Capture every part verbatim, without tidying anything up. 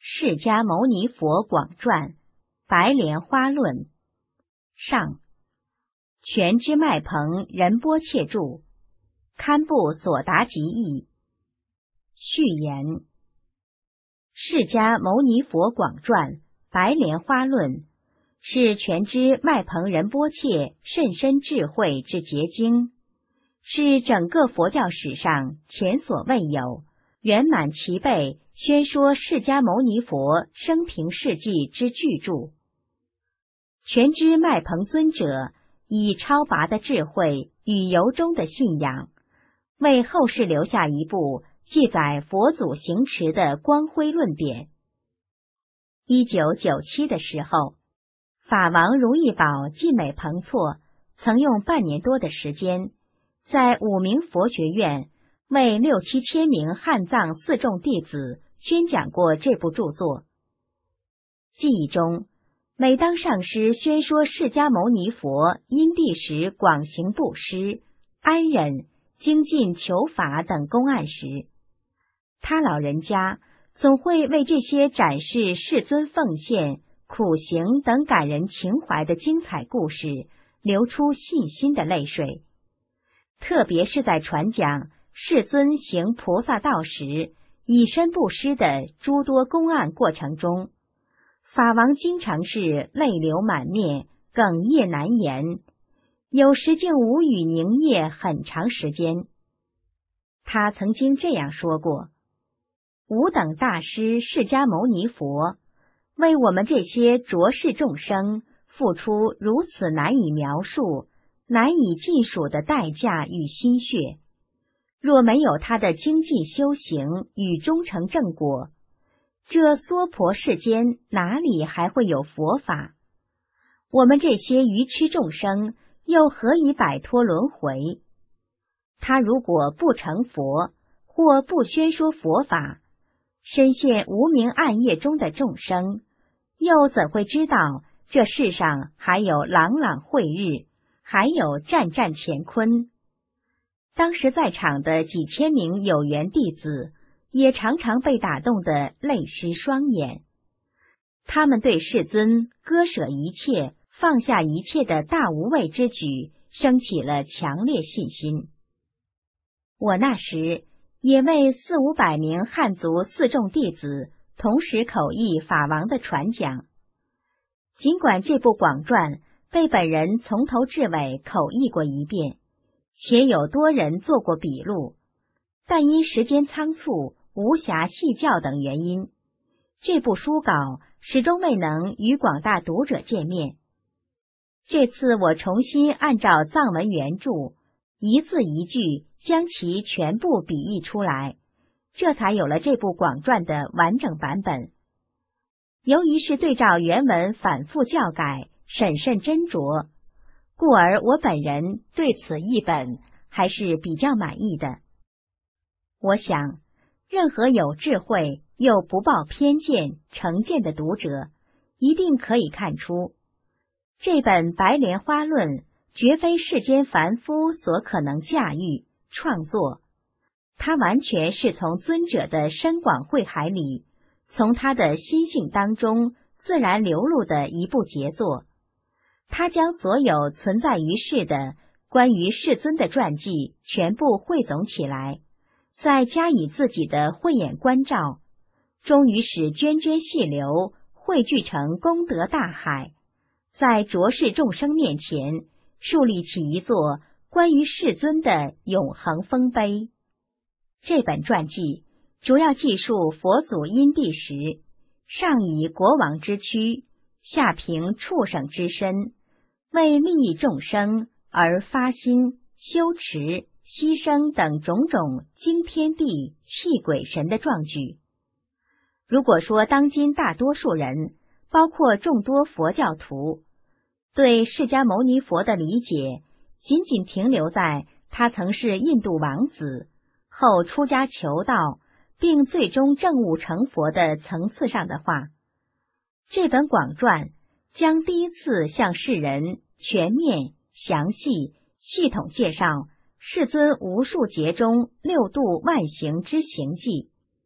释迦牟尼佛广传，白莲花论上，全知麦彭仁波切著，堪布所达集译。序言：释迦牟尼佛广传，白莲花论是全知麦彭仁波切甚深智慧之结晶，是整个佛教史上前所未有、圆满齐备宣说释迦牟尼佛生平事迹之巨著。全知麦彭尊者以超拔的智慧与由衷的信仰，为后世留下一部记载佛祖行持的光辉论典。一九九七的时候，法王如意宝晋美彭措曾用半年多的时间，在五明佛学院为六七千名汉藏四众弟子宣讲过这部著作。记忆中，每当上师宣说释迦牟尼佛因地时广行布施、安忍、精进求法等公案时，他老人家总会为这些展示世尊奉献、苦行等感人情怀的精彩故事流出信心的泪水。特别是在传讲世尊行菩萨道时以身布施的诸多公案过程中，法王经常是泪流满面、哽咽难言，有时竟无语凝噎很长时间。他曾经这样说过：吾等大师释迦牟尼佛为我们这些浊世众生付出如此难以描述、难以尽数的代价与心血，若没有他的精进修行与忠诚正果，这娑婆世间哪里还会有佛法？我们这些愚痴众生又何以摆脱轮回？他如果不成佛，或不宣说佛法，深陷无明暗夜中的众生，又怎会知道这世上还有朗朗慧日，还有湛湛乾坤？当时在场的几千名有缘弟子也常常被打动得泪湿双眼。他们对世尊割舍一切、放下一切的大无畏之举升起了强烈信心。我那时也为四五百名汉族四众弟子同时口译法王的传讲。尽管这部广传被本人从头至尾口译过一遍，且有多人做过笔录，但因时间仓促，无暇细校等原因，这部书稿始终未能与广大读者见面。这次我重新按照藏文原著，一字一句将其全部笔译出来，这才有了这部广传的完整版本。由于是对照原文反复校改、审慎斟酌，故而我本人对此译本还是比较满意的。我想，任何有智慧又不抱偏见、成见的读者，一定可以看出，这本《白莲花论》绝非世间凡夫所可能驾驭、创作，它完全是从尊者的深广慧海里，从他的心性当中自然流露的一部杰作。他将所有存在于世的关于世尊的传记全部汇总起来，再加以自己的慧眼关照，终于使涓涓细流汇聚成功德大海，在浊世众生面前树立起一座关于世尊的永恒丰碑。这本传记主要记述佛祖因地时，上以国王之躯，下凭畜生之身，为利益众生而发心、修持、牺牲等种种惊天地、泣鬼神的壮举。如果说当今大多数人，包括众多佛教徒，对释迦牟尼佛的理解仅仅停留在他曾是印度王子，后出家求道，并最终证悟成佛的层次上的话，这本广传将第一次向世人全面、详细、系统介绍世尊无数劫中六度万行之行迹，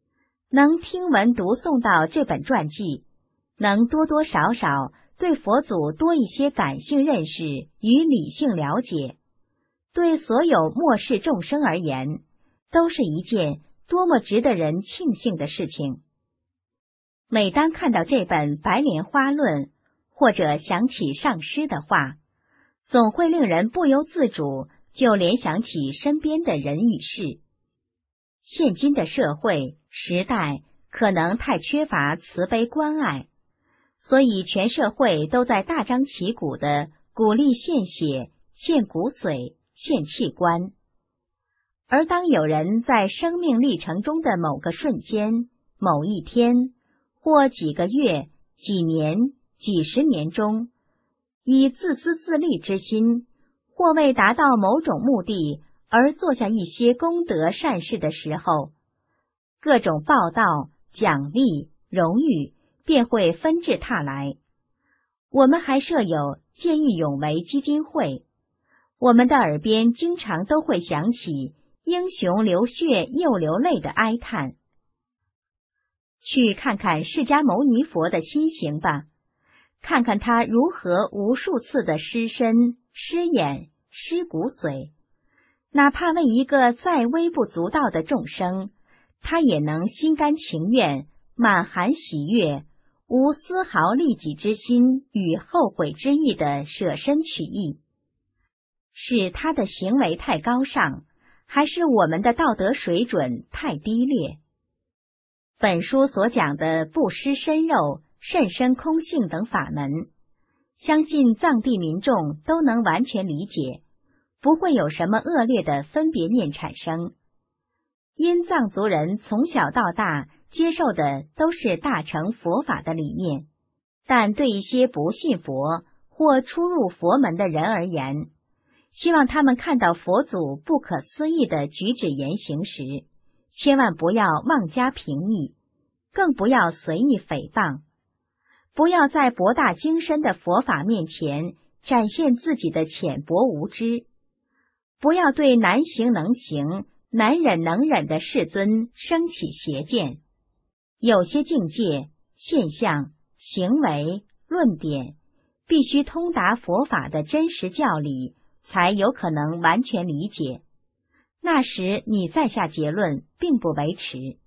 能听闻读诵到这本传记，能多多少少对佛祖多一些感性认识与理性了解，对所有末世众生而言，都是一件多么值得人庆幸的事情。每当看到这本《白莲花论》，或者想起上师的话，总会令人不由自主就联想起身边的人与事。现今的社会时代可能太缺乏慈悲关爱，所以全社会都在大张旗鼓地鼓励献血、献骨髓、献器官。而当有人在生命历程中的某个瞬间、某一天，或几个月、几年、几十年中，以自私自利之心，或为达到某种目的而做下一些功德善事的时候，各种报道、奖励、荣誉便会纷至沓来。我们还设有见义勇为基金会，我们的耳边经常都会响起英雄流血又流泪的哀叹。去看看释迦牟尼佛的心行吧，看看他如何无数次的失身、失眼、失骨髓，哪怕为一个再微不足道的众生，他也能心甘情愿、满含喜悦，无丝毫利己之心与后悔之意的舍身取义。是他的行为太高尚，还是我们的道德水准太低劣？本书所讲的布施身肉、甚深空性等法门，相信藏地民众都能完全理解，不会有什么恶劣的分别念产生。因藏族人从小到大接受的都是大乘佛法的理念，但对一些不信佛或初入佛门的人而言，希望他们看到佛祖不可思议的举止言行时，千万不要妄加评议，更不要随意诽谤，不要在博大精深的佛法面前展现自己的浅薄无知，不要对难行能行、难忍能忍的世尊生起邪见。有些境界、现象、行为、论点，必须通达佛法的真实教理，才有可能完全理解。那时你再下结论并不为迟。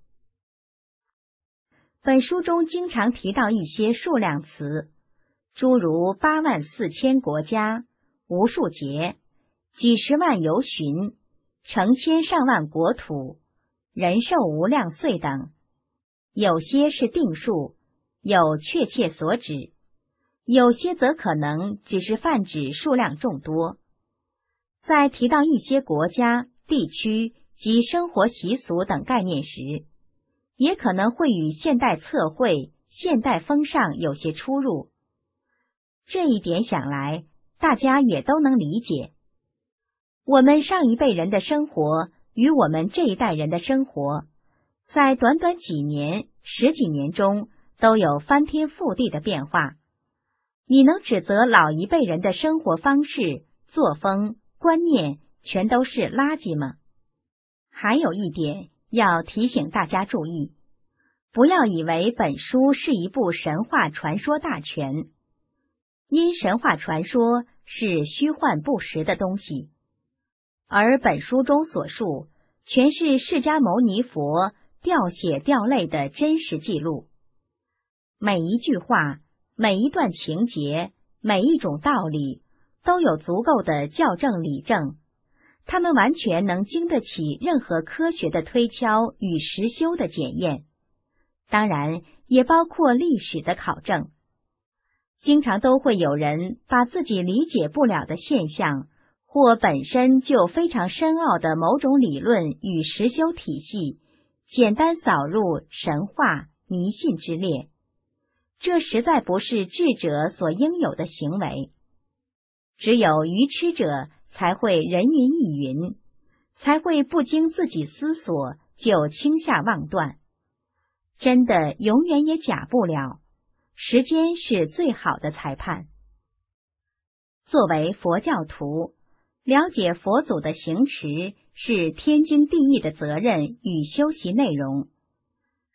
本书中经常提到一些数量词，诸如八万四千国家、无数劫、几十万由旬、成千上万国土、人寿无量岁等。有些是定数，有确切所指，有些则可能只是泛指数量众多。在提到一些国家、地区及生活习俗等概念时，也可能会与现代测绘、现代风尚有些出入。这一点想来，大家也都能理解。我们上一辈人的生活与我们这一代人的生活，在短短几年、十几年中都有翻天覆地的变化。你能指责老一辈人的生活方式、作风、观念全都是垃圾吗？还有一点要提醒大家注意，不要以为本书是一部神话传说大全，因神话传说是虚幻不实的东西，而本书中所述全是释迦牟尼佛掉血掉泪的真实记录。每一句话、每一段情节、每一种道理都有足够的校正理证，他们完全能经得起任何科学的推敲与实修的检验，当然也包括历史的考证。经常都会有人把自己理解不了的现象，或本身就非常深奥的某种理论与实修体系，简单扫入神话、迷信之列，这实在不是智者所应有的行为。只有愚痴者才会人云亦云，才会不经自己思索就轻下妄断。真的永远也假不了，时间是最好的裁判。作为佛教徒，了解佛祖的行持是天经地义的责任与修习内容。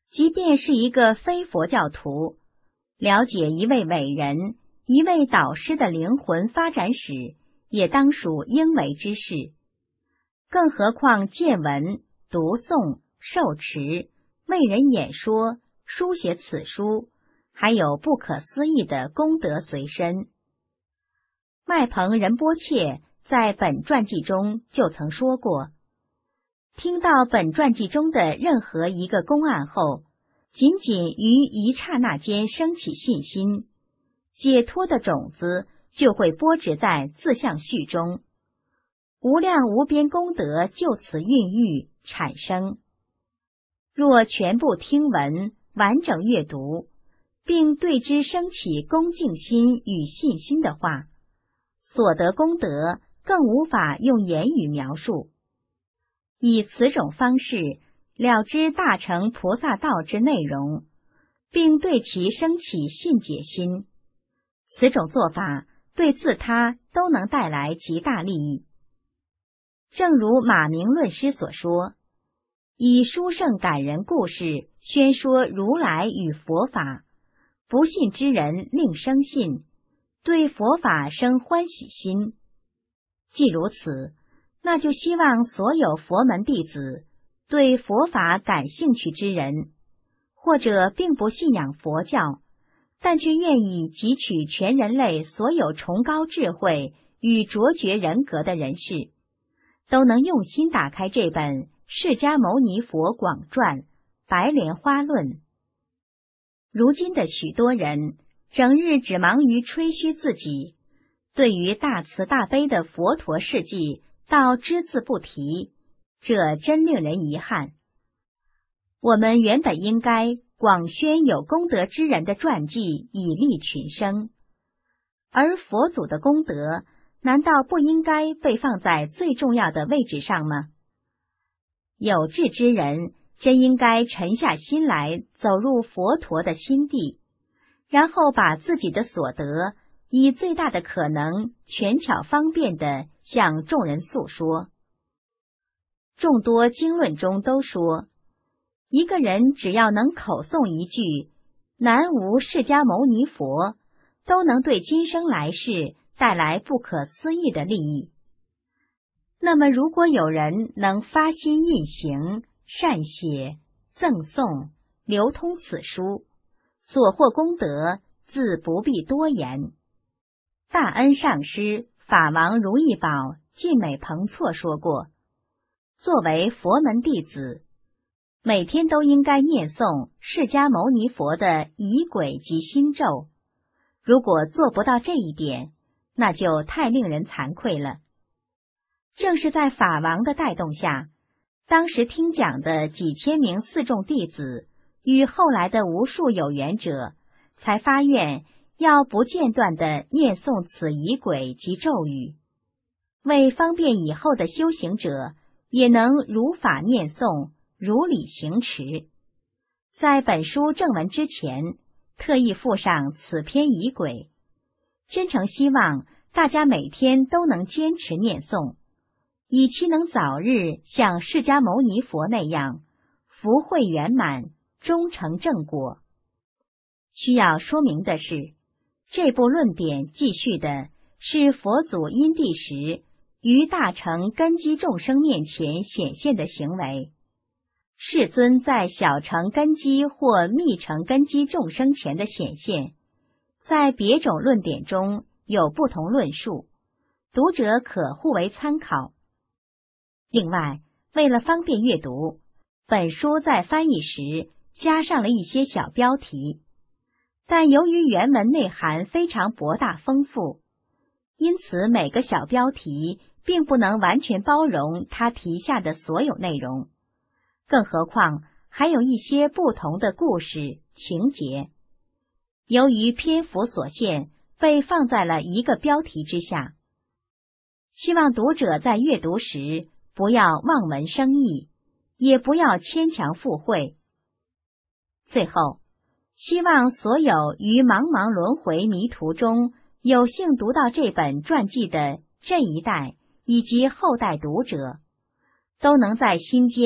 即便是一个非佛教徒，了解一位伟人、一位导师的灵魂发展史，也当属应为之事。更何况见闻、读诵、受持、为人演说、书写此书，还有不可思议的功德随身。麦彭仁波切在本传记中就曾说过，听到本传记中的任何一个公案后，仅仅于一刹那间升起信心，解脱的种子就会播植在自相续中，无量无边功德就此孕育产生。若全部听闻、完整阅读，并对之升起恭敬心与信心的话，所得功德更无法用言语描述。以此种方式了知大乘菩萨道之内容，并对其升起信解心，此种做法对自他都能带来极大利益。正如马明论师所说，以殊胜感人故事宣说如来与佛法，不信之人令生信，对佛法生欢喜心。既如此，那就希望所有佛门弟子，对佛法感兴趣之人，或者并不信仰佛教，但却愿意汲取全人类所有崇高智慧与卓绝人格的人士，都能用心打开这本《释迦牟尼佛广传·白莲花论》。如今的许多人整日只忙于吹嘘自己，对于大慈大悲的佛陀事迹倒只字不提，这真令人遗憾。我们原本应该广宣有功德之人的传记，以利群生，而佛祖的功德难道不应该被放在最重要的位置上吗？有志之人真应该沉下心来，走入佛陀的心地，然后把自己的所得以最大的可能权巧方便地向众人诉说。众多经论中都说，一个人只要能口诵一句南无释迦牟尼佛，都能对今生来世带来不可思议的利益。那么如果有人能发心印行、善写、赠送、流通此书，所获功德自不必多言。大恩上师法王如意宝晋美彭措说过，作为佛门弟子，每天都应该念诵释迦牟尼佛的仪轨及心咒。如果做不到这一点，那就太令人惭愧了。正是在法王的带动下，当时听讲的几千名四众弟子与后来的无数有缘者，才发愿要不间断地念诵此仪轨及咒语，为方便以后的修行者也能如法念诵，如理行持。在本书正文之前，特意附上此篇仪轨，真诚希望大家每天都能坚持念诵，以期能早日像释迦牟尼佛那样福慧圆满，终成正果。需要说明的是，这部论点记叙的是佛祖因地时于大乘根基众生面前显现的行为。世尊在小乘根基或密乘根基众生前的显现，在别种论点中有不同论述，读者可互为参考。另外，为了方便阅读，本书在翻译时加上了一些小标题，但由于原文内涵非常博大丰富，因此每个小标题并不能完全包容它题下的所有内容，更何况还有一些不同的故事情节，由于篇幅所限，被放在了一个标题之下。希望读者在阅读时不要望文生义，也不要牵强附会。最后，希望所有于茫茫轮回迷途中有幸读到这本传记的这一代以及后代读者，都能在心间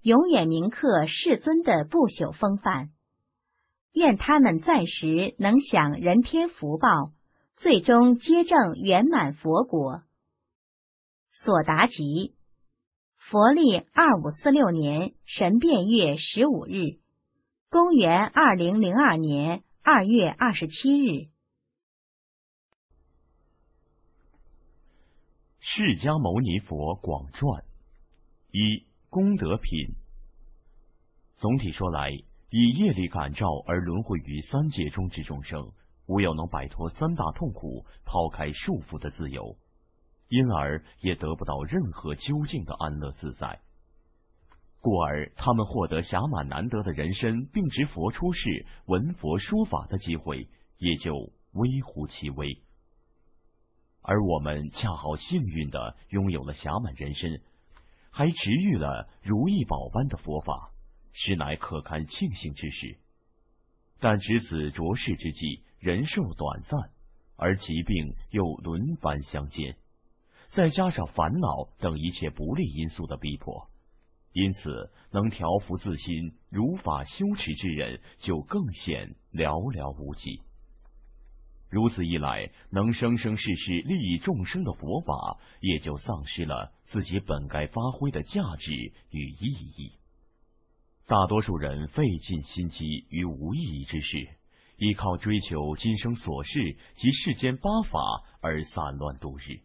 永远铭刻世尊的不朽风范。愿他们在时能享人天福报，最终皆证圆满佛国。索达吉，佛历二五四六年神变月十五日，公元二零零二年二月二十七日。 释迦牟尼佛广传一功德品。总体说来，以业力感召而轮回于三界中之众生，无有能摆脱三大痛苦、抛开束缚的自由，因而也得不到任何究竟的安乐自在。故而他们获得暇满难得的人身，并值佛出世、闻佛说法的机会，也就微乎其微。而我们恰好幸运地拥有了暇满人身，还值遇了如意宝般的佛法，实乃可堪庆幸之事。但值此浊世之际，人寿短暂，而疾病又轮番相间，再加上烦恼等一切不利因素的逼迫，因此能调伏自心、如法修持之人就更显寥寥无几。如此一来，能生生世世利益众生的佛法也就丧失了自己本该发挥的价值与意义。大多数人费尽心机于无意义之事，依靠追求今生所事及世间八法而散乱度日。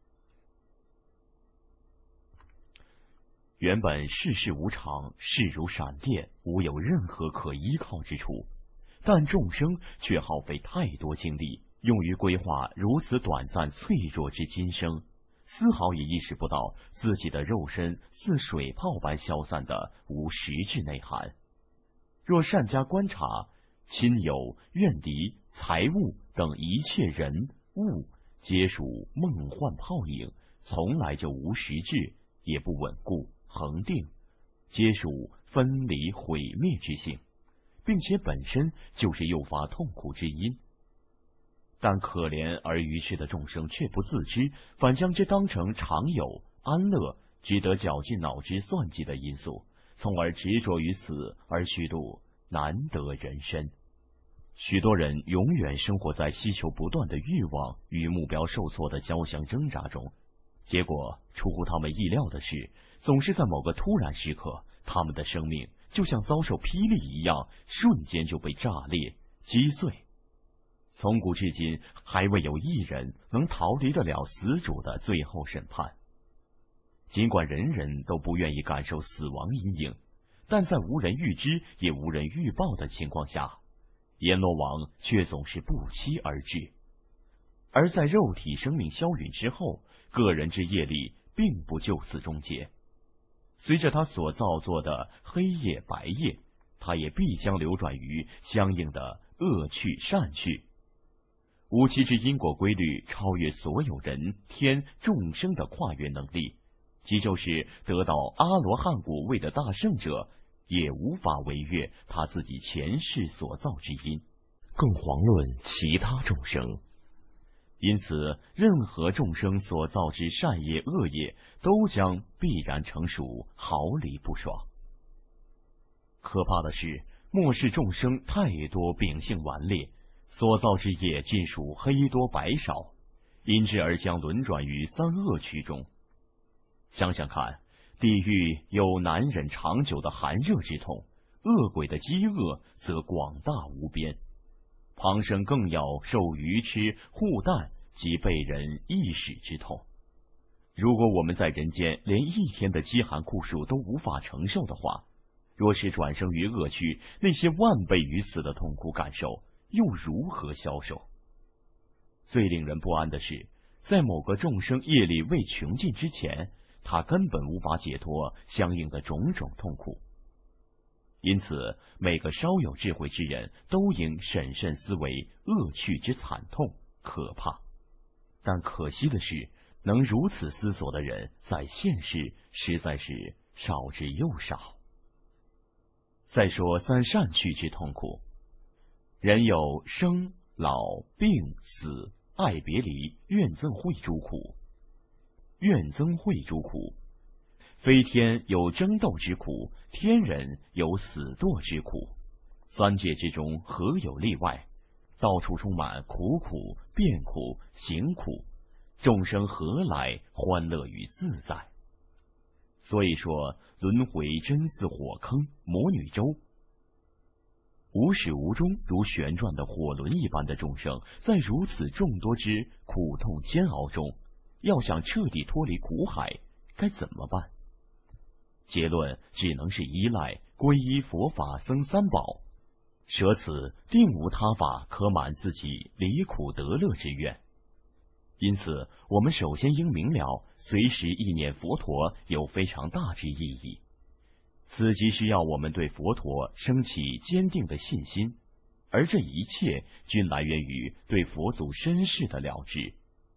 原本世事无常，势如闪电，无有任何可依靠之处，但众生却耗费太多精力，用于规划如此短暂脆弱之今生，丝毫也意识不到自己的肉身似水泡般消散的无实质内涵。若善加观察，亲友、怨敌、财物等一切人物，皆属梦幻泡影，从来就无实质，也不稳固恒定，皆属分离毁灭之性，并且本身就是诱发痛苦之因。但可怜而愚痴的众生却不自知，反将之当成常有、安乐、值得绞尽脑汁算计的因素，从而执着于此，而虚度难得人身。许多人永远生活在希求不断的欲望与目标受挫的交相挣扎中，结果出乎他们意料的是，总是在某个突然时刻，他们的生命就像遭受霹雳一样，瞬间就被炸裂击碎。从古至今，还未有一人能逃离得了死主的最后审判。尽管人人都不愿意感受死亡阴影，但在无人预知也无人预报的情况下，阎罗王却总是不期而至。而在肉体生命消陨之后，个人之业力并不就此终结，随着他所造作的黑夜白夜，他也必将流转于相应的恶趣善趣。无期之因果规律超越所有人天众生的跨越能力，即就是得到阿罗汉果位的大圣者，也无法违越他自己前世所造之因，更遑论其他众生。因此，任何众生所造之善业恶业，都将必然成属毫厘不爽。可怕的是，末世众生太多秉性顽劣，所造之业尽属黑多白少，因之而将轮转于三恶趣中。想想看，地狱有难忍长久的寒热之痛，恶鬼的饥饿则广大无边，旁生更要受愚痴护弹及被人役使之痛。如果我们在人间连一天的饥寒酷暑都无法承受的话，若是转生于恶趣，那些万倍于此的痛苦感受又如何消受？最令人不安的是，在某个众生业力未穷尽之前，他根本无法解脱相应的种种痛苦。因此，每个稍有智慧之人都应审慎思维恶趣之惨痛可怕。但可惜的是，能如此思索的人在现世实在是少之又少。再说三善趣之痛苦，人有生老病死爱别离怨憎会诸苦。怨憎会诸苦飞天有争斗之苦，天人有死堕之苦，三界之中何有例外？到处充满苦苦、变苦、行苦，众生何来欢乐与自在？所以说，轮回真似火坑、魔女舟，无始无终，如旋转的火轮一般的众生，在如此众多之苦痛煎熬中，要想彻底脱离苦海，该怎么办？结论只能是依赖皈依佛法僧三宝，舍此定无他法可满自己离苦得乐之愿。因此，我们首先应明了随时意念佛陀有非常大之意义，此即需要我们对佛陀升起坚定的信心，而这一切均来源于对佛祖身世的了知。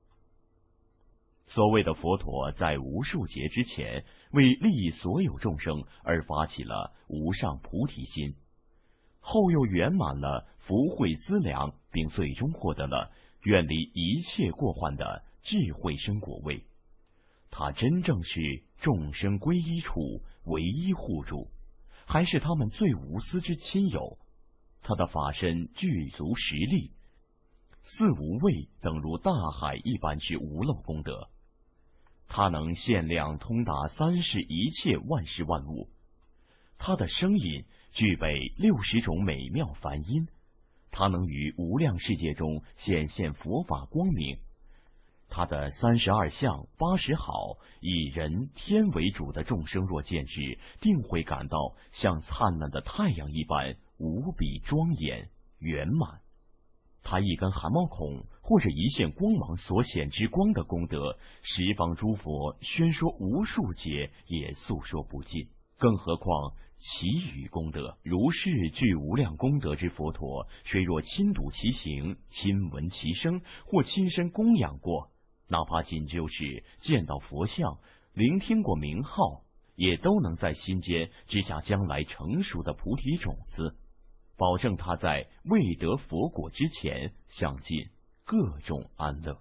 所谓的佛陀在无数劫之前，为利益所有众生而发起了无上菩提心，后又圆满了福慧资粮，并最终获得了远离一切过患的智慧生果位。他真正是众生归依处唯一护主，还是他们最无私之亲友。他的法身具足实力，四无畏等如大海一般之无漏功德。他能限量通达三世一切万事万物，他的声音具备六十种美妙梵音，他能于无量世界中显现佛法光明。他的三十二相、八十好，以人天为主的众生若见之，定会感到像灿烂的太阳一般无比庄严圆满。他一根汗毛孔或者一线光芒所显之光的功德，十方诸佛宣说无数劫也诉说不尽，更何况其余功德。如是具无量功德之佛陀，谁若亲睹其形，亲闻其声，或亲身供养过，哪怕仅就是见到佛像，聆听过名号，也都能在心间植下将来成熟的菩提种子，保证他在未得佛果之前享尽各种安乐。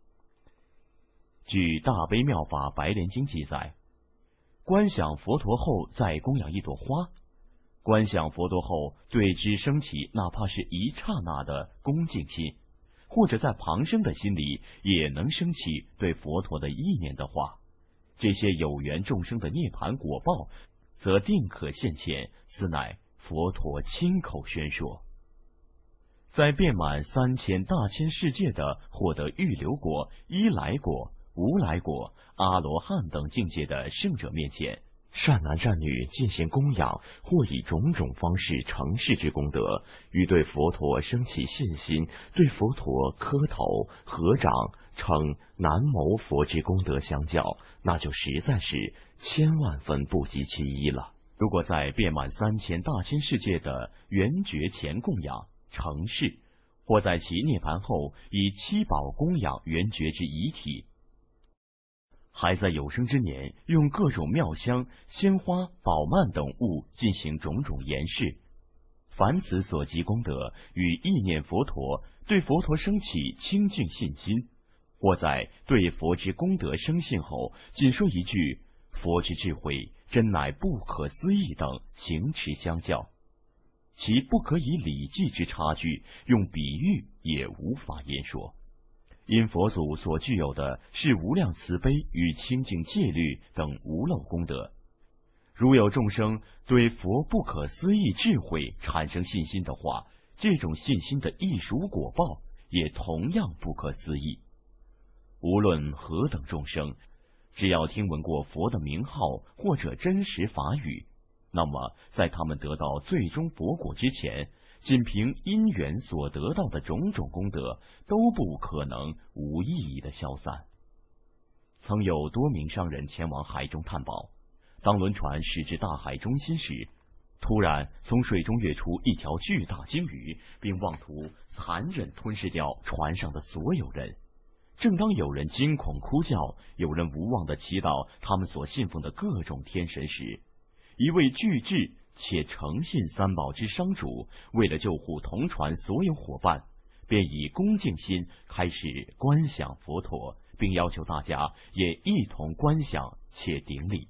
据《大悲妙法白莲经》记载，观想佛陀后再供养一朵花，观想佛陀后对之升起哪怕是一刹那的恭敬心，或者在旁生的心里也能升起对佛陀的意念的话，这些有缘众生的涅槃果报，则定可现前，此乃佛陀亲口宣说。在遍满三千大千世界的获得预流果、依来果、无来果、阿罗汉等境界的圣者面前，善男善女进行供养，或以种种方式成事之功德，与对佛陀升起信心，对佛陀磕头合掌称南无佛之功德相较，那就实在是千万分不及其一了。如果在遍满三千大千世界的圆觉前供养成事，或在其涅盘后以七宝供养圆觉之遗体，还在有生之年用各种妙香、鲜花、宝曼等物进行种种言饰，凡此所及功德，与意念佛陀，对佛陀升起清净信心，或在对佛之功德生信后，仅说一句佛之智慧真乃不可思议等行持相较，其不可以理计之差距，用比喻也无法言说。因佛祖所具有的是无量慈悲与清净戒律等无漏功德，如有众生对佛不可思议智慧产生信心的话，这种信心的艺术果报也同样不可思议。无论何等众生，只要听闻过佛的名号或者真实法语，那么在他们得到最终佛果之前，仅凭因缘所得到的种种功德，都不可能无意义的消散。曾有多名商人前往海中探宝，当轮船驶至大海中心时，突然从水中跃出一条巨大鲸鱼，并妄图残忍吞噬掉船上的所有人。正当有人惊恐哭叫，有人无望地祈祷他们所信奉的各种天神时，一位巨智且诚信三宝之商主，为了救护同船所有伙伴，便以恭敬心开始观想佛陀，并要求大家也一同观想且顶礼。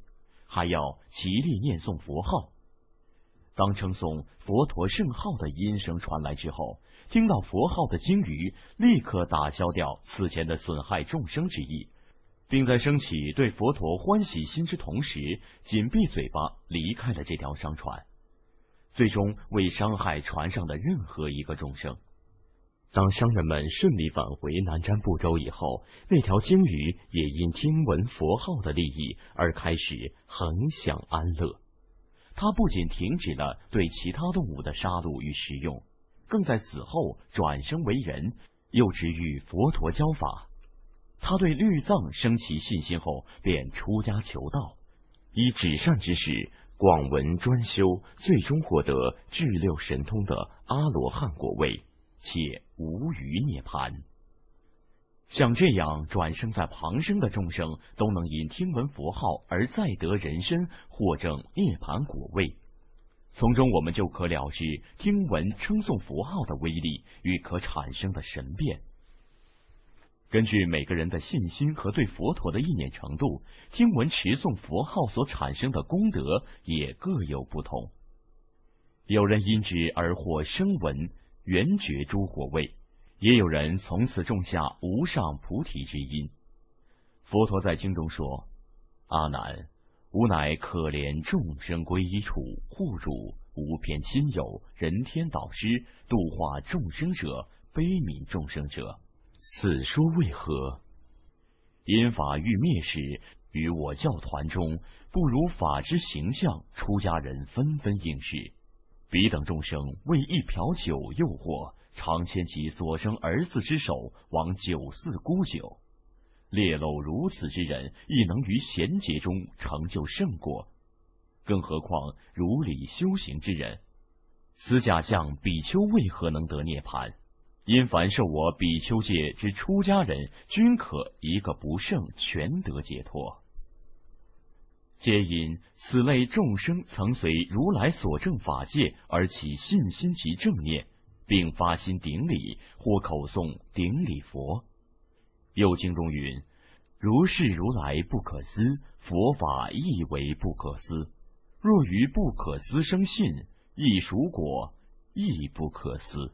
还要极力念诵佛号。当称颂佛陀圣号的音声传来之后，听到佛号的鲸鱼立刻打消掉此前的损害众生之意，并在升起对佛陀欢喜心之同时，紧闭嘴巴离开了这条商船，最终未伤害船上的任何一个众生。当商人们顺利返回南瞻部洲以后，那条鲸鱼也因听闻佛号的利益而开始恒享安乐。它不仅停止了对其他动物的杀戮与食用，更在死后转生为人，又直遇佛陀教法。他对律藏升起信心后，便出家求道，以至善之识广闻专修，最终获得至六神通的阿罗汉果位，且无余涅槃。像这样转生在旁生的众生，都能因听闻佛号而再得人身，获证涅槃果位。从中我们就可了知听闻称颂佛号的威力与可产生的神变。根据每个人的信心和对佛陀的意念程度，听闻持诵佛号所产生的功德也各有不同。有人因之而获声闻、缘觉诸果位，也有人从此种下无上菩提之因。佛陀在经中说：“阿难，吾乃可怜众生归依处，护主无偏亲友，人天导师，度化众生者，悲悯众生者。此说为何？因法欲灭时，于我教团中，不如法之形象，出家人纷纷应是。彼等众生为一瓢酒诱惑，常牵其所生儿子之手，往酒肆沽酒。劣陋如此之人，亦能于贤劫中成就圣果，更何况如理修行之人？此假象比丘为何能得涅槃？因凡受我比丘戒之出家人，均可一个不剩全得解脱。皆因此类众生曾随如来所证法界而起信心及正念，并发心顶礼，或口诵顶礼佛。又经中云：如是如来不可思，佛法亦为不可思。若于不可思生信，亦属果，亦不可思。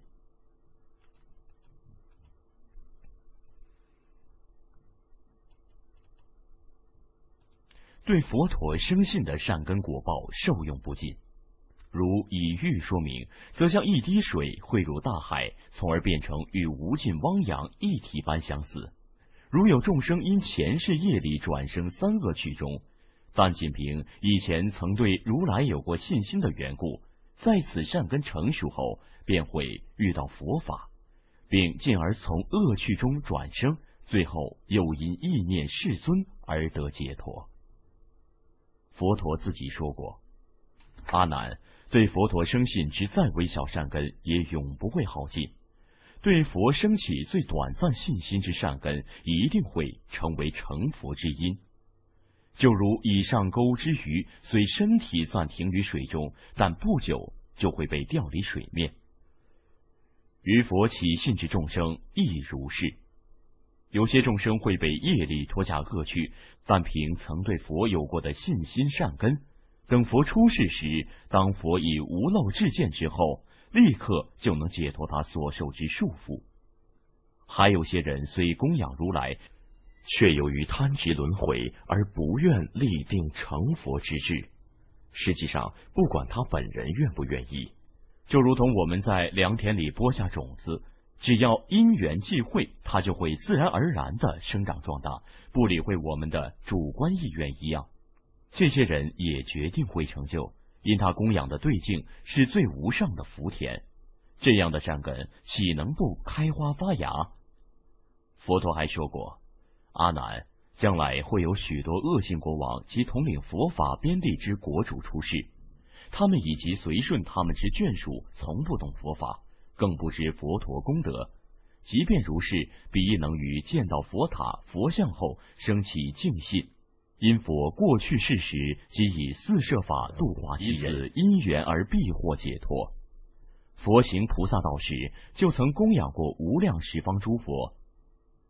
对佛陀生信的善根果报受用不尽，如以喻说明，则像一滴水汇入大海，从而变成与无尽汪洋一体般相似。如有众生因前世业力转生三恶趣中，但仅凭以前曾对如来有过信心的缘故，在此善根成熟后，便会遇到佛法，并进而从恶趣中转生，最后又因意念世尊而得解脱。佛陀自己说过：阿难，对佛陀生信之再微小善根，也永不会耗尽。对佛升起最短暂信心之善根，一定会成为成佛之因。就如以上钩之鱼，虽身体暂停于水中，但不久就会被调离水面。于佛起信之众生亦如是。有些众生会被业力拖下恶趣，但凭曾对佛有过的信心善根，等佛出世时，当佛以无漏智见之后，立刻就能解脱他所受之束缚。还有些人虽供养如来，却由于贪执轮回而不愿立定成佛之志。实际上，不管他本人愿不愿意，就如同我们在良田里播下种子，只要因缘际会，它就会自然而然地生长壮大，不理会我们的主观意愿一样。这些人也决定会成就，因他供养的对境是最无上的福田，这样的善根岂能不开花发芽？佛陀还说过：阿难，将来会有许多恶性国王及统领佛法边地之国主出世，他们以及随顺他们之眷属，从不懂佛法，更不知佛陀功德。即便如是，彼亦能于见到佛塔佛像后生起敬信，因佛过去世时即以四摄法度化其人，因缘而必获解脱。佛行菩萨道时，就曾供养过无量十方诸佛。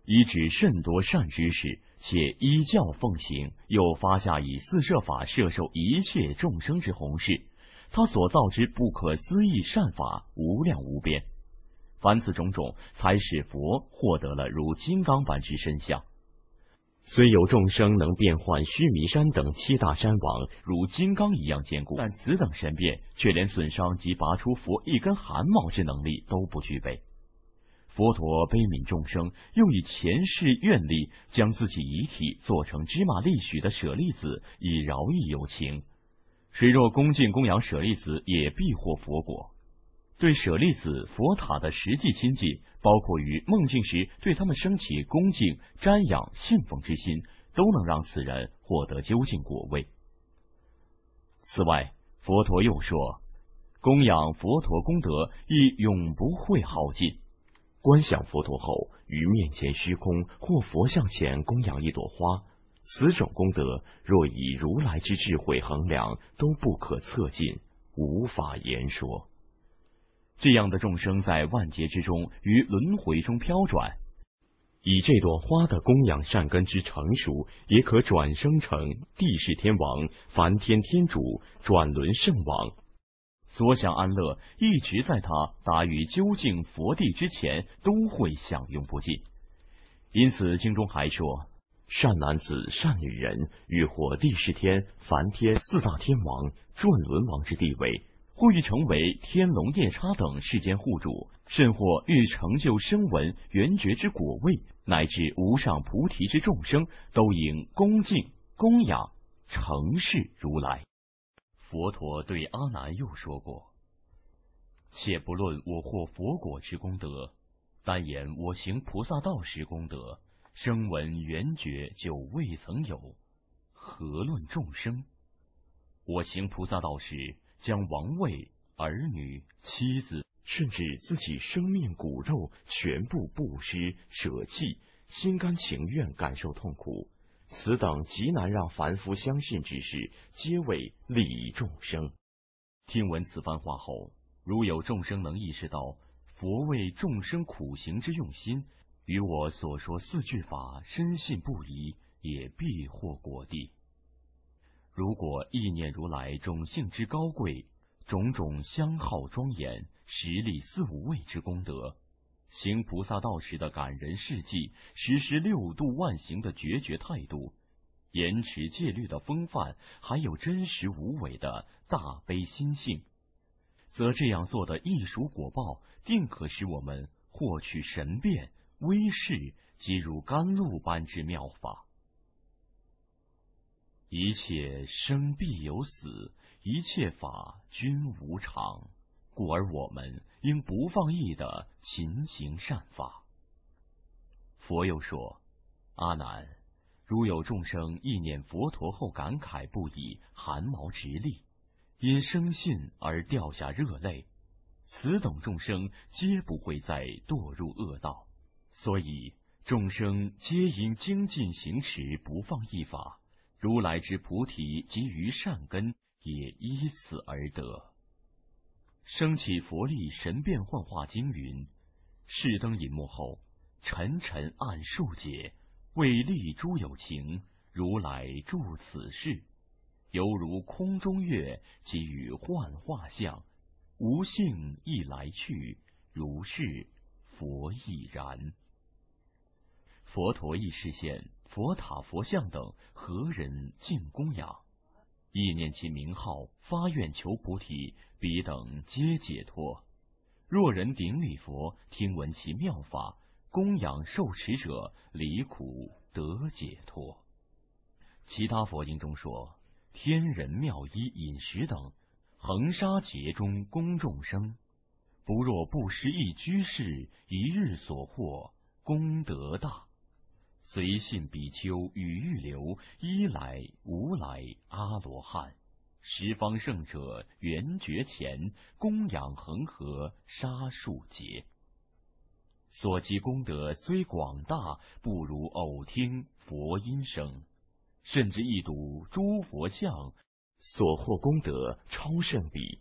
以指甚多善知识，且依教奉行，又发下以四摄法摄受一切众生之弘誓，他所造之不可思议善法无量无边。凡此种种，才使佛获得了如金刚般之身相。 虽有众生能变换须弥山等七大山王， 如金刚一样坚固，但此等神变，却连损伤及拔出佛一根汗毛之能力都不具备。佛陀悲悯众生，又以前世愿力，将自己遗体做成芝麻粒许的舍利子，以饶益有情。谁若恭敬供养舍利子，也必获佛果。对舍利子、佛塔的实际亲近，包括于梦境时对他们升起恭敬、瞻仰、信奉之心，都能让此人获得究竟果位。此外，佛陀又说，供养佛陀功德亦永不会耗尽。 观想佛陀后，于面前虚空或佛像前供养一朵花，此种功德若以如来之智慧衡量，都不可测尽，无法言说。 这样的众生在万劫之中，于轮回中飘转， 以这朵花的供养善根之成熟，也可转生成地释天王、梵天天主、转轮圣王。 所想安乐，一直在他达于究竟佛地之前，都会享用不尽。因此经中还说， 善男子善女人，欲获地释天、梵天四大天王、转轮王之地位，或欲成为天龙夜叉等世间护主，甚或欲成就声闻缘觉之果位，乃至无上菩提之众生，都应恭敬供养承事如来。佛陀对阿难又说过，且不论我获佛果之功德，单言我行菩萨道时功德，声闻缘觉就未曾有，何论众生？我行菩萨道时，将王位、儿女、妻子，甚至自己生命骨肉全部布施舍弃，心甘情愿感受痛苦，此等极难让凡夫相信之事，皆为利益众生。听闻此番话后，如有众生能意识到佛为众生苦行之用心，与我所说四句法深信不疑，也必获果地。如果意念如来种性之高贵，种种相好庄严，实力四无畏之功德，行菩萨道时的感人事迹，实施六度万行的决绝态度，严持戒律的风范，还有真实无伪的大悲心性，则这样做的艺术果报，定可使我们获取神变、威势及如甘露般之妙法。一切生必有死，一切法均无常，故而我们应不放逸地勤行善法。佛又说，阿难，如有众生意念佛陀后感慨不已，汗毛直立，因生信而掉下热泪，此等众生皆不会再堕入恶道。所以众生皆因精进行持不放逸法，如来之菩提及于善根，也依此而得。升起佛力神变幻化经云：释灯引幕后，沉沉暗数解，为利诸有情，如来住此事，犹如空中月，给予幻化相，无性亦来去，如是佛亦然。佛陀亦示现佛塔佛像等，何人敬供养，意念其名号，发愿求菩提，彼等皆解脱。若人顶礼佛，听闻其妙法，供养受持者，离苦得解脱。其他佛经中说，天人妙衣饮食等，恒沙劫中供众生，不若布施一居士，一日所获功德大。随信比丘与欲流，一来无来阿罗汉，十方圣者缘觉前，供养恒河沙数劫。所积功德虽广大，不如偶听佛音声，甚至一睹诸佛像，所获功德超胜彼。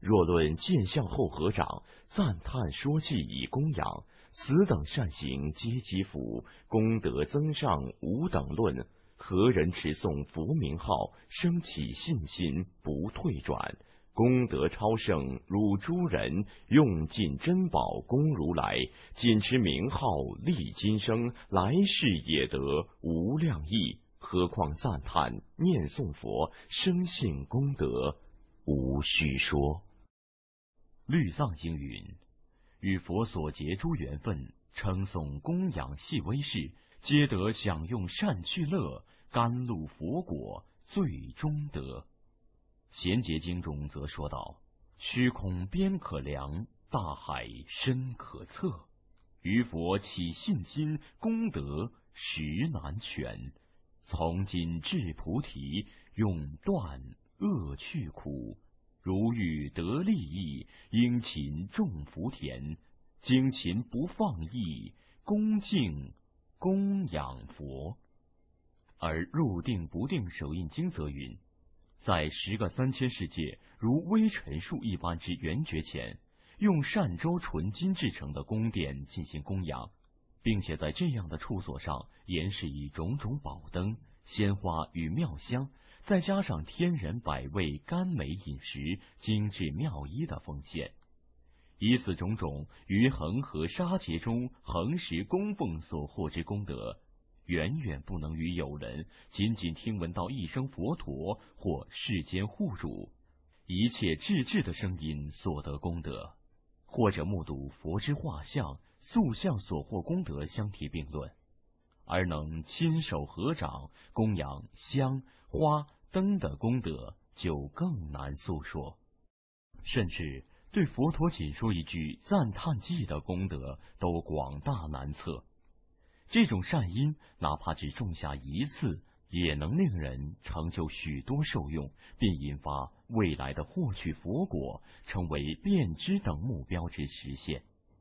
若论见相后合掌，赞叹说祭以供养，此等善行皆积福，功德增上无等论。何人持诵佛名号，升起信心，不退转，功德超胜，如诸人用尽珍宝供如来，仅持名号历今生，来世也得无量益。何况赞叹念诵佛，生信功德，无虚说。 律藏经云：与佛所结诸缘分，称颂供养细微事，皆得享用善趣乐，甘露佛果，最终得。贤劫经中则说道：虚空边可量，大海深可测。于佛起信心，功德实难全。从今至菩提，永断恶趣苦。如欲得利益，应勤种福田。精勤不放逸，恭敬供养佛。而入定不定手印经则云：在十个三千世界如微尘数一般之圆觉前，用善州纯金制成的宫殿进行供养，并且在这样的处所上严饰以种种宝灯、鲜花与妙香，再加上天人百味甘美饮食、精致妙衣的奉献。以此种种于恒河沙劫中恒时供奉所获之功德，远远不能与有人仅仅听闻到一声佛陀或世间护主一切智智的声音所得功德，或者目睹佛之画像、塑像所获功德相提并论，而能亲手合掌供养香、花、灯的功德就更难诉说。甚至对佛陀仅说一句赞叹偈的功德都广大难测。这种善因哪怕只种下一次，也能令人成就许多受用，并引发未来的获取佛果，成为遍知等目标之实现。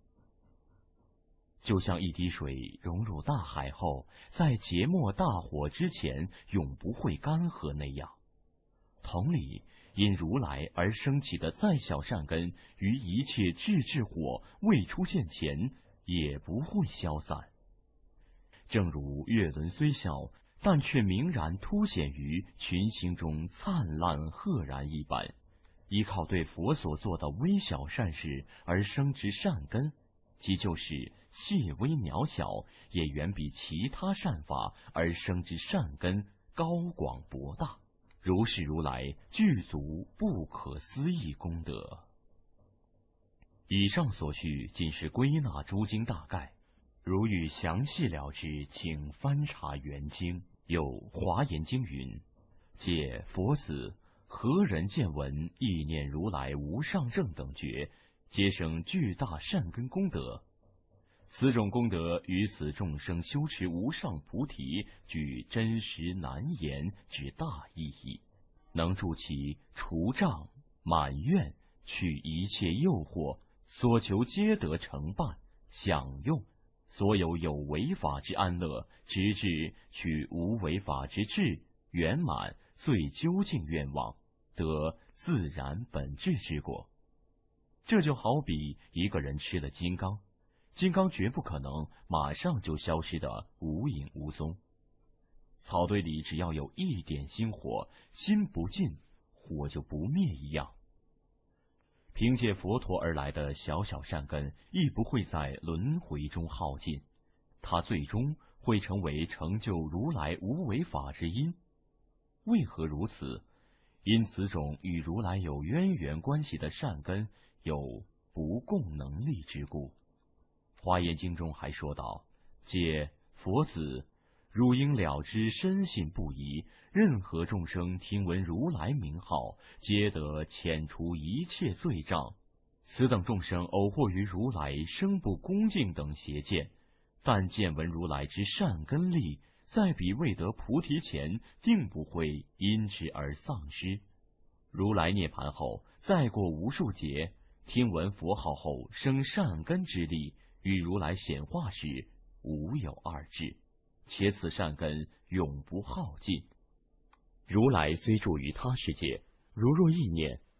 就像一滴水融入大海后，在劫没大火之前永不会干涸那样，同理，因如来而升起的再小善根，于一切智智火未出现前也不会消散。正如月轮虽小，但却明然凸显于群星中灿烂赫然一般。依靠对佛所做的微小善事而生之善根，即就是细微渺小，也远比其他善法而生之善根高广博大。如是如来具足不可思议功德。以上所叙仅是归纳诸经大概，如欲详细了之，请翻查原经。有华严经云：解佛子，何人见闻意念如来无上正等觉，皆生巨大善根功德。此种功德于此众生修持无上菩提，具真实难言之大意义，能助其除障满愿，去一切诱惑，所求皆得成办，享用所有有为法之安乐，直至取无为法之智圆满最究竟愿望，得自然本质之果。这就好比一个人吃了金刚，金刚绝不可能马上就消失得无影无踪。草堆里只要有一点心火，心不尽，火就不灭一样。凭借佛陀而来的小小善根，亦不会在轮回中耗尽，它最终会成为成就如来无为法之因。为何如此？因此种与如来有渊源关系的善根有不共能力之故。华严经中还说道：解佛子，汝应了知深信不疑，任何众生听闻如来名号，皆得遣除一切罪障。此等众生偶获于如来生不恭敬等邪见，但见闻如来之善根力，在彼未得菩提前，定不会因之而丧失。如来涅盘后，再过无数劫，听闻佛号后生善根之力，与如来显化时无有二致，且此善根永不耗尽。如来虽住于他世界，如若意念，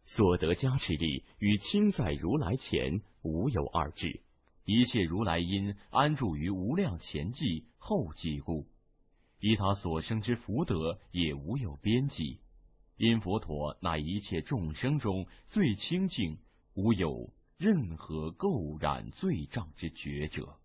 所得加持力与亲在如来前无有二致。 一切如来因安住于无量前际后际故，依他所生之福德也无有边际。因佛陀乃一切众生中最清净，无有任何垢染罪障之觉者。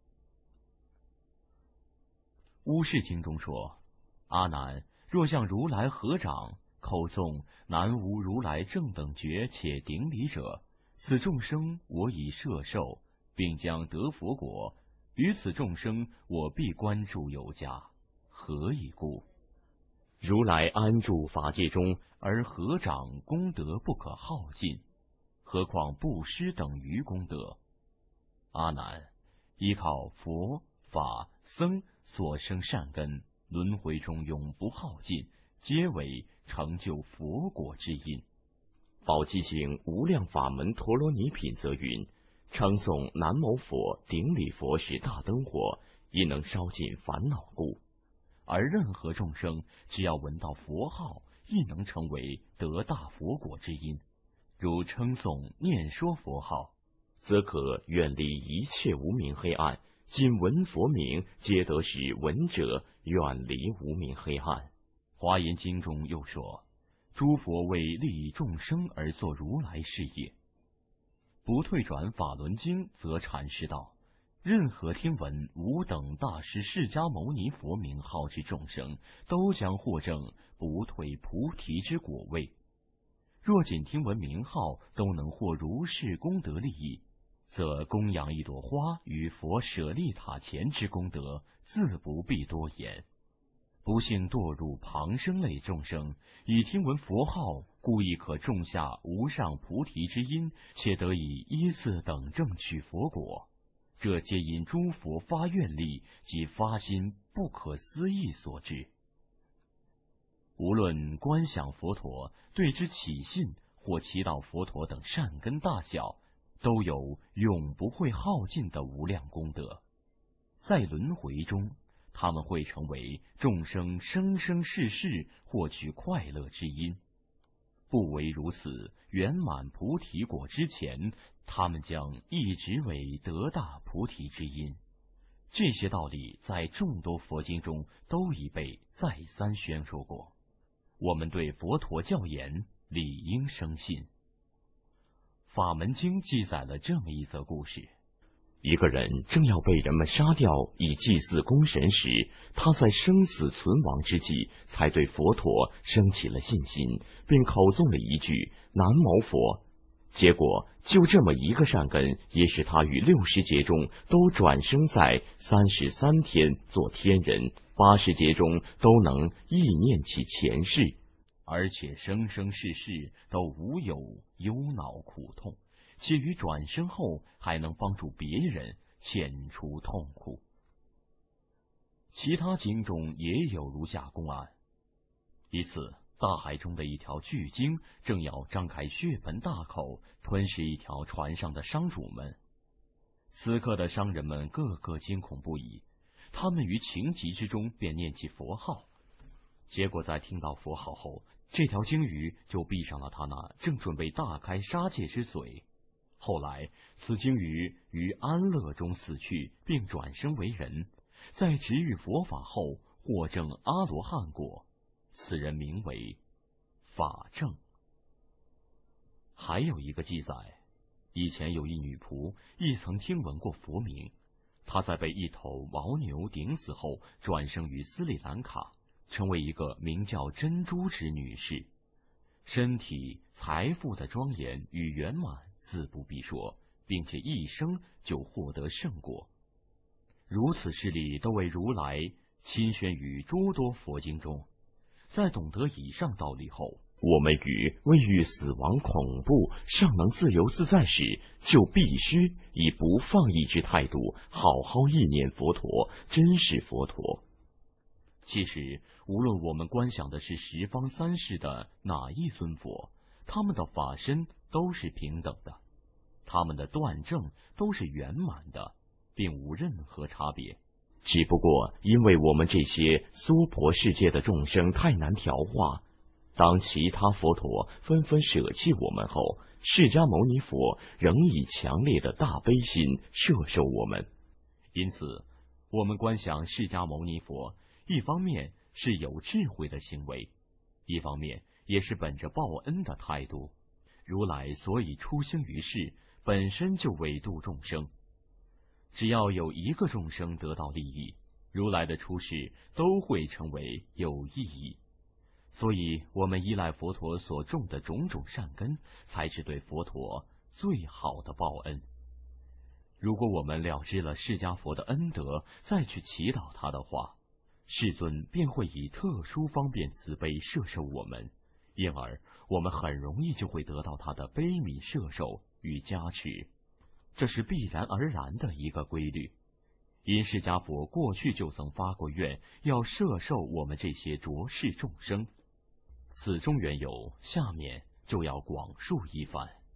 乌世经中说：阿难，若向如来合掌，口诵南无如来正等觉且顶礼者，此众生我已摄受，并将得佛果。于此众生我必关注有加。何以故？ 如来安住法界中， 而合掌功德不可耗尽，何况布施等余功德？阿难，依靠佛法僧所生善根，轮回中永不耗尽，皆为成就佛果之因。 宝积经无量法门陀罗尼品则云：称颂南某佛顶礼佛时大灯火，亦能烧尽烦恼故。 而任何众生只要闻到佛号，亦能成为得大佛果之因。如称颂念说佛号， 则可远离一切无明黑暗，仅闻佛名，皆得使闻者远离无明黑暗。 华严经中又说：诸佛为利益众生而作如来事业。不退转法轮经则阐释道：任何听闻吾等大师释迦牟尼佛名号之众生，都将获证不退菩提之果位。若仅听闻名号都能获如是功德利益，则供养一朵花于佛舍利塔前之功德，自不必多言。不幸堕入旁生类众生，以听闻佛号，故意可种下无上菩提之因，且得以依次等正取佛果。这皆因诸佛发愿力及发心不可思议所致。无论观想佛陀，对之起信，或祈祷佛陀等善根大小，都有永不会耗尽的无量功德。在轮回中，他们会成为众生生生世世获取快乐之因。不为如此，圆满菩提果之前，他们将一直为得大菩提之因。这些道理在众多佛经中都已被再三宣说过，我们对佛陀教言理应生信。法门经记载了这么一则故事： 一个人正要被人们杀掉以祭祀公神时，他在生死存亡之际，才对佛陀升起了信心，并口诵了一句南无佛。结果就这么一个善根，也使他于六十劫中都转生在三十三天做天人，八十劫中都能忆念起前世， 而且生生世世都无有忧恼苦痛，且于转生后还能帮助别人遣除痛苦。其他经中也有如下公案：一次，大海中的一条巨鲸正要张开血盆大口吞噬一条船上的商主们。此刻的商人们个个惊恐不已，他们于情急之中便念起佛号。结果在听到佛号后，这条鲸鱼就闭上了它那正准备大开杀戒之嘴。后来此鲸鱼于安乐中死去，并转生为人，在值遇佛法后获证阿罗汉果，此人名为法正。还有一个记载，以前有一女仆亦曾听闻过佛名，她在被一头牦牛顶死后，转生于斯里兰卡，成为一个名叫珍珠之女士，身体财富的庄严与圆满自不必说，并且一生就获得圣果。如此事例都为如来亲宣于诸多佛经中。在懂得以上道理后，我们与未遇死亡恐怖尚能自由自在时，就必须以不放逸之态度好好忆念佛陀，珍视佛陀。其实无论我们观想的是十方三世的哪一尊佛，他们的法身都是平等的，他们的断证都是圆满的，并无任何差别。只不过因为我们这些娑婆世界的众生太难调化， 当其他佛陀纷纷舍弃我们后，释迦牟尼佛仍以强烈的大悲心摄受我们。 因此，我们观想释迦牟尼佛，一方面是有智慧的行为，一方面也是本着报恩的态度。如来所以出生于世，本身就为度众生。只要有一个众生得到利益，如来的出世都会成为有意义。所以我们依赖佛陀所种的种种善根，才是对佛陀最好的报恩。如果我们了知了释迦佛的恩德，再去祈祷他的话，世尊便会以特殊方便慈悲摄受我们，因而我们很容易就会得到他的悲悯摄受与加持，这是必然而然的一个规律。因释迦佛过去就曾发过愿，要摄受我们这些浊世众生。此中缘由，下面就要广述一番。